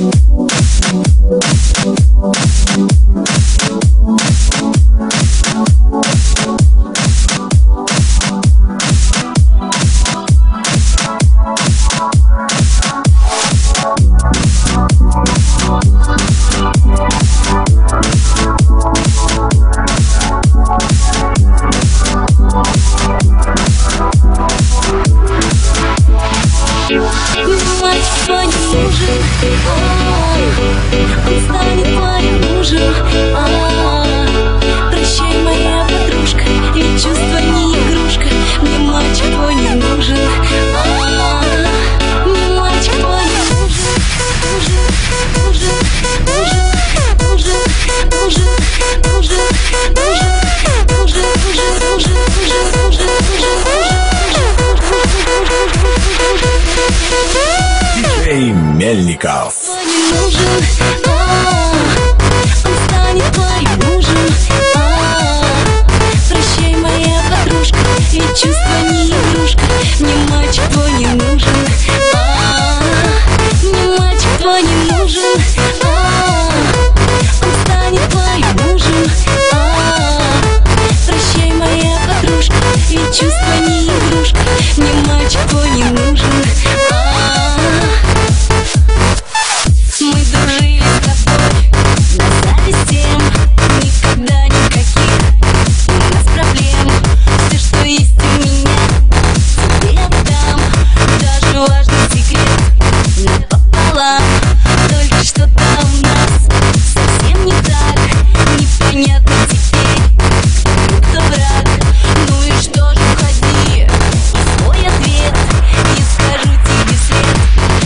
Он станет твоим мужем. Прощай, моя подружка, ведь чувство не игрушка. Мне мальчик твой не нужен. Мне мальчик твой не нужен. Диджей Мельников. Он станет твоим мужем. Прощай, моя подружка, ведь чувство не игрушка. Мне мальчик твой не нужен. Мне мальчик твой не нужен. Он станет твоим мужем. Прощай, моя подружка, ведь чувство не игрушка. Мне мальчик твой не нужен. Мы дружили с тобой, на зависть всем. Никогда никаких у нас проблем. Все, что есть у меня, тебе отдам. Даже важный секрет напополам. Только что-то у нас совсем не так. Непонятно теперь, кто враг. Ну и что ж, уходи, и свой ответ я скажу тебе вслед.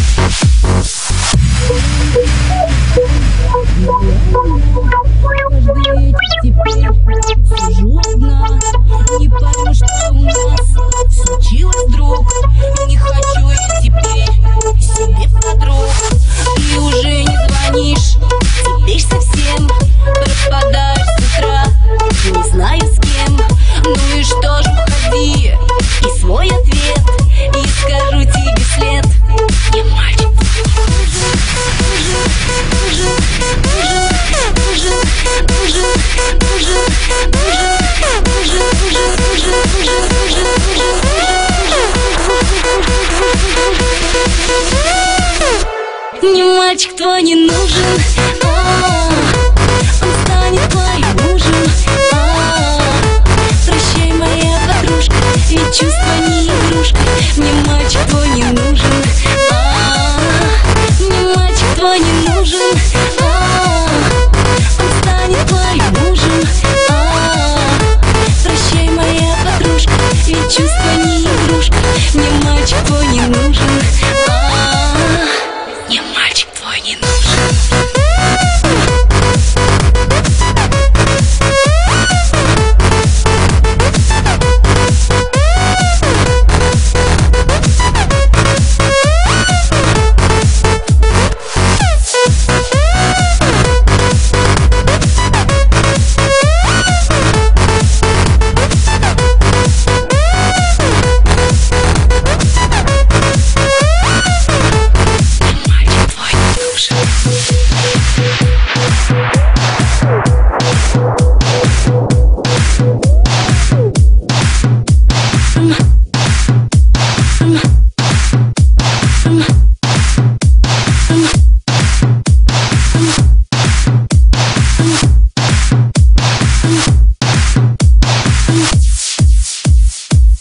Сижу одна, не пойму, что у нас случилось вдруг. Не хочу я теперь себе подруг. Ты уже не звонишь, теперь совсем пропадаешь с утра, не знаю с кем. Ну и что ж, уходи, и свой ответ я скажу тебе вслед. Я мальчик. Мне мальчик твой не нужен. Он станет твоим мужем. Прощай, моя подружка, ведь чувство не игрушка. Мне мальчик твой не нужен. Мне мальчик твой не нужен. Он станет твоим мужем. Прощай, моя подружка, ведь чувство не игрушка. Мне мальчик твой не нужен. Мне мальчик твой не нужен. Мальчик твой не нужен.